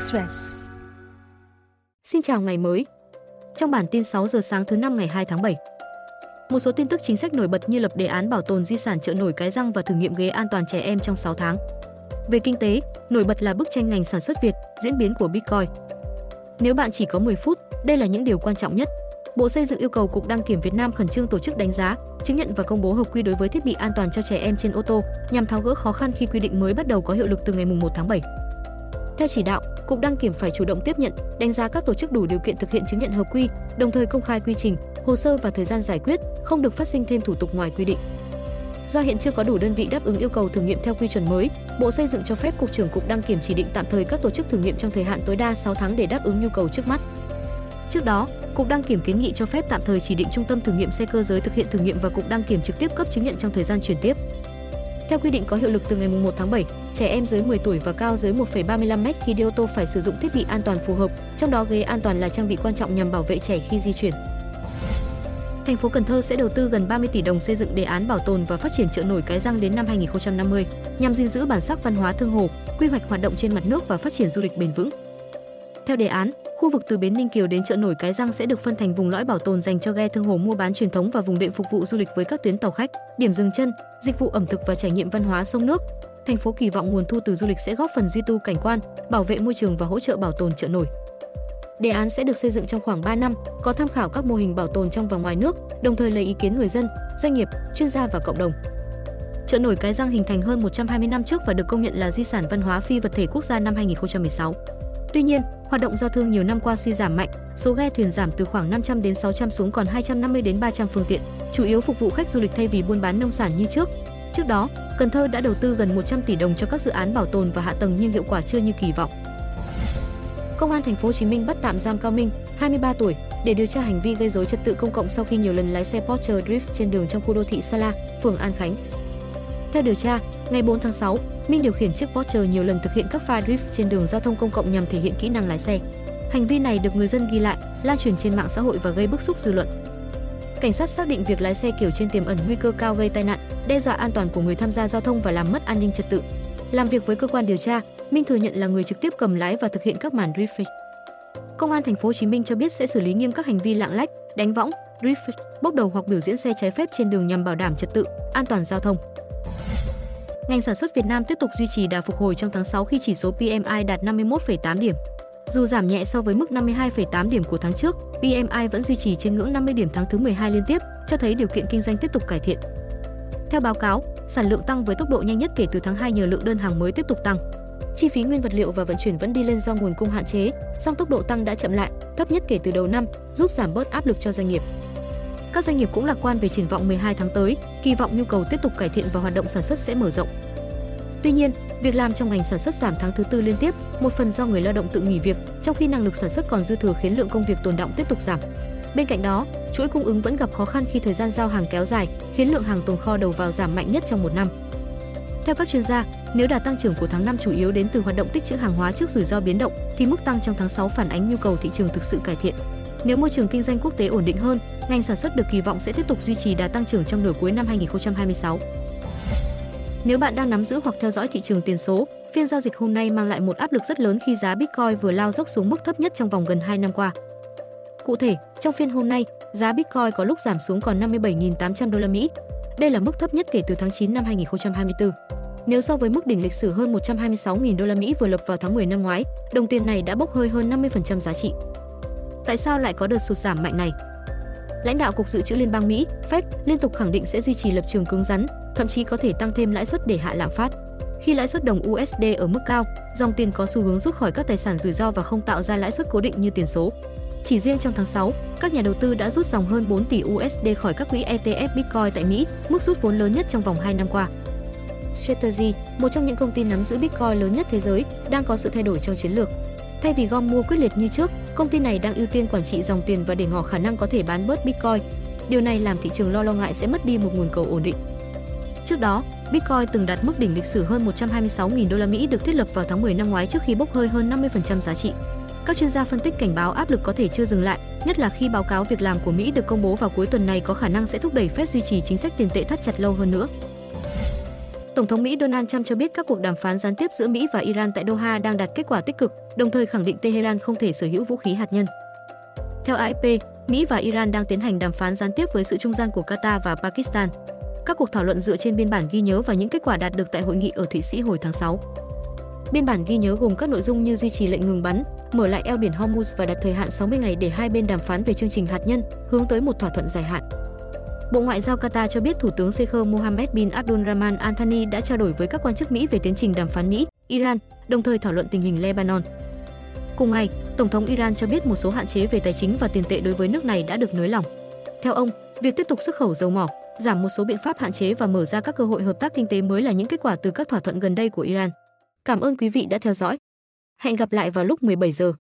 Express. Xin chào ngày mới. Trong bản tin 6 giờ sáng thứ 5 ngày 2 tháng 7. Một số tin tức chính sách nổi bật như lập đề án bảo tồn di sản chợ nổi Cái Răng và thử nghiệm ghế an toàn trẻ em trong 6 tháng. Về kinh tế, nổi bật là bức tranh ngành sản xuất Việt, diễn biến của Bitcoin. Nếu bạn chỉ có 10 phút, đây là những điều quan trọng nhất. Bộ Xây dựng yêu cầu Cục Đăng kiểm Việt Nam khẩn trương tổ chức đánh giá, chứng nhận và công bố hợp quy đối với thiết bị an toàn cho trẻ em trên ô tô nhằm tháo gỡ khó khăn khi quy định mới bắt đầu có hiệu lực từ ngày 1 tháng 7. Theo chỉ đạo, Cục Đăng kiểm phải chủ động tiếp nhận, đánh giá các tổ chức đủ điều kiện thực hiện chứng nhận hợp quy, đồng thời công khai quy trình, hồ sơ và thời gian giải quyết, không được phát sinh thêm thủ tục ngoài quy định. Do hiện chưa có đủ đơn vị đáp ứng yêu cầu thử nghiệm theo quy chuẩn mới, Bộ Xây dựng cho phép Cục trưởng Cục Đăng kiểm chỉ định tạm thời các tổ chức thử nghiệm trong thời hạn tối đa 6 tháng để đáp ứng nhu cầu trước mắt. Trước đó, Cục Đăng kiểm kiến nghị cho phép tạm thời chỉ định trung tâm thử nghiệm xe cơ giới thực hiện thử nghiệm và Cục Đăng kiểm trực tiếp cấp chứng nhận trong thời gian chuyển tiếp. Theo quy định có hiệu lực từ ngày 1 tháng 7, trẻ em dưới 10 tuổi và cao dưới 1,35 m khi đi ô tô phải sử dụng thiết bị an toàn phù hợp, trong đó ghế an toàn là trang bị quan trọng nhằm bảo vệ trẻ khi di chuyển. Thành phố Cần Thơ sẽ đầu tư gần 30 tỷ đồng xây dựng đề án bảo tồn và phát triển chợ nổi Cái Răng đến năm 2050, nhằm gìn giữ bản sắc văn hóa thương hồ, quy hoạch hoạt động trên mặt nước và phát triển du lịch bền vững. Theo đề án, khu vực từ bến Ninh Kiều đến chợ nổi Cái Răng sẽ được phân thành vùng lõi bảo tồn dành cho ghe thương hồ mua bán truyền thống và vùng đệm phục vụ du lịch với các tuyến tàu khách, điểm dừng chân, dịch vụ ẩm thực và trải nghiệm văn hóa sông nước. Thành phố kỳ vọng nguồn thu từ du lịch sẽ góp phần duy tu cảnh quan, bảo vệ môi trường và hỗ trợ bảo tồn chợ nổi. Đề án sẽ được xây dựng trong khoảng 3 năm, có tham khảo các mô hình bảo tồn trong và ngoài nước, đồng thời lấy ý kiến người dân, doanh nghiệp, chuyên gia và cộng đồng. Chợ nổi Cái Răng hình thành hơn 120 năm trước và được công nhận là di sản văn hóa phi vật thể quốc gia năm 2016. Tuy nhiên, hoạt động giao thương nhiều năm qua suy giảm mạnh, số ghe thuyền giảm từ khoảng 500 đến 600 xuống còn 250 đến 300 phương tiện, chủ yếu phục vụ khách du lịch thay vì buôn bán nông sản như trước. Trước đó, Cần Thơ đã đầu tư gần 100 tỷ đồng cho các dự án bảo tồn và hạ tầng nhưng hiệu quả chưa như kỳ vọng. Công an thành phố Hồ Chí Minh bắt tạm giam Cao Minh, 23 tuổi, để điều tra hành vi gây rối trật tự công cộng sau khi nhiều lần lái xe Porsche Drift trên đường trong khu đô thị Sa La, phường An Khánh. Theo điều tra, ngày 4 tháng 6, Minh điều khiển chiếc Porsche nhiều lần thực hiện các pha drift trên đường giao thông công cộng nhằm thể hiện kỹ năng lái xe. Hành vi này được người dân ghi lại, lan truyền trên mạng xã hội và gây bức xúc dư luận. Cảnh sát xác định việc lái xe kiểu trên tiềm ẩn nguy cơ cao gây tai nạn, đe dọa an toàn của người tham gia giao thông và làm mất an ninh trật tự. Làm việc với cơ quan điều tra, Minh thừa nhận là người trực tiếp cầm lái và thực hiện các màn drift fake. Công an thành phố Hồ Chí Minh cho biết sẽ xử lý nghiêm các hành vi lạng lách, đánh võng, drift fake, bốc đầu hoặc biểu diễn xe trái phép trên đường nhằm bảo đảm trật tự, an toàn giao thông. Ngành sản xuất Việt Nam tiếp tục duy trì đà phục hồi trong tháng 6 khi chỉ số PMI đạt 51,8 điểm. Dù giảm nhẹ so với mức 52,8 điểm của tháng trước, PMI vẫn duy trì trên ngưỡng 50 điểm tháng thứ 12 liên tiếp, cho thấy điều kiện kinh doanh tiếp tục cải thiện. Theo báo cáo, sản lượng tăng với tốc độ nhanh nhất kể từ tháng 2 nhờ lượng đơn hàng mới tiếp tục tăng. Chi phí nguyên vật liệu và vận chuyển vẫn đi lên do nguồn cung hạn chế, song tốc độ tăng đã chậm lại, thấp nhất kể từ đầu năm, giúp giảm bớt áp lực cho doanh nghiệp. Các doanh nghiệp cũng lạc quan về triển vọng 12 tháng tới, kỳ vọng nhu cầu tiếp tục cải thiện và hoạt động sản xuất sẽ mở rộng. Tuy nhiên, việc làm trong ngành sản xuất giảm tháng thứ tư liên tiếp, một phần do người lao động tự nghỉ việc, trong khi năng lực sản xuất còn dư thừa khiến lượng công việc tồn đọng tiếp tục giảm. Bên cạnh đó, chuỗi cung ứng vẫn gặp khó khăn khi thời gian giao hàng kéo dài, khiến lượng hàng tồn kho đầu vào giảm mạnh nhất trong một năm. Theo các chuyên gia, nếu đà tăng trưởng của tháng 5 chủ yếu đến từ hoạt động tích trữ hàng hóa trước rủi ro biến động, thì mức tăng trong tháng 6 phản ánh nhu cầu thị trường thực sự cải thiện. Nếu môi trường kinh doanh quốc tế ổn định hơn, ngành sản xuất được kỳ vọng sẽ tiếp tục duy trì đà tăng trưởng trong nửa cuối năm 2026. Nếu bạn đang nắm giữ hoặc theo dõi thị trường tiền số, phiên giao dịch hôm nay mang lại một áp lực rất lớn khi giá Bitcoin vừa lao dốc xuống mức thấp nhất trong vòng gần 2 năm qua. Cụ thể, trong phiên hôm nay, giá Bitcoin có lúc giảm xuống còn 57.800 đô la Mỹ. Đây là mức thấp nhất kể từ tháng 9 năm 2024. Nếu so với mức đỉnh lịch sử hơn 126.000 đô la Mỹ vừa lập vào tháng 10 năm ngoái, đồng tiền này đã bốc hơi hơn 50% giá trị. Tại sao lại có đợt sụt giảm mạnh này? Lãnh đạo Cục Dự trữ Liên bang Mỹ, Fed, liên tục khẳng định sẽ duy trì lập trường cứng rắn, thậm chí có thể tăng thêm lãi suất để hạ lạm phát. Khi lãi suất đồng USD ở mức cao, dòng tiền có xu hướng rút khỏi các tài sản rủi ro và không tạo ra lãi suất cố định như tiền số. Chỉ riêng trong tháng 6, các nhà đầu tư đã rút dòng hơn 4 tỷ USD khỏi các quỹ ETF Bitcoin tại Mỹ, mức rút vốn lớn nhất trong vòng 2 năm qua. Strategy, một trong những công ty nắm giữ Bitcoin lớn nhất thế giới, đang có sự thay đổi trong chiến lược. Thay vì gom mua quyết liệt như trước, công ty này đang ưu tiên quản trị dòng tiền và để ngỏ khả năng có thể bán bớt Bitcoin. Điều này làm thị trường lo ngại sẽ mất đi một nguồn cầu ổn định. Trước đó, Bitcoin từng đạt mức đỉnh lịch sử hơn 126.000 đô la Mỹ được thiết lập vào tháng 10 năm ngoái trước khi bốc hơi hơn 50% giá trị. Các chuyên gia phân tích cảnh báo áp lực có thể chưa dừng lại, nhất là khi báo cáo việc làm của Mỹ được công bố vào cuối tuần này có khả năng sẽ thúc đẩy Fed duy trì chính sách tiền tệ thắt chặt lâu hơn nữa. Tổng thống Mỹ Donald Trump cho biết các cuộc đàm phán gián tiếp giữa Mỹ và Iran tại Doha đang đạt kết quả tích cực, đồng thời khẳng định Tehran không thể sở hữu vũ khí hạt nhân. Theo AFP, Mỹ và Iran đang tiến hành đàm phán gián tiếp với sự trung gian của Qatar và Pakistan. Các cuộc thảo luận dựa trên biên bản ghi nhớ và những kết quả đạt được tại hội nghị ở Thụy Sĩ hồi tháng 6. Biên bản ghi nhớ gồm các nội dung như duy trì lệnh ngừng bắn, mở lại eo biển Hormuz và đặt thời hạn 60 ngày để hai bên đàm phán về chương trình hạt nhân, hướng tới một thỏa thuận dài hạn. Bộ Ngoại giao Qatar cho biết Thủ tướng Sheikh Mohammed bin Abdulrahman Al Thani đã trao đổi với các quan chức Mỹ về tiến trình đàm phán Mỹ, Iran, đồng thời thảo luận tình hình Lebanon. Cùng ngày, Tổng thống Iran cho biết một số hạn chế về tài chính và tiền tệ đối với nước này đã được nới lỏng. Theo ông, việc tiếp tục xuất khẩu dầu mỏ, giảm một số biện pháp hạn chế và mở ra các cơ hội hợp tác kinh tế mới là những kết quả từ các thỏa thuận gần đây của Iran. Cảm ơn quý vị đã theo dõi. Hẹn gặp lại vào lúc 17 giờ.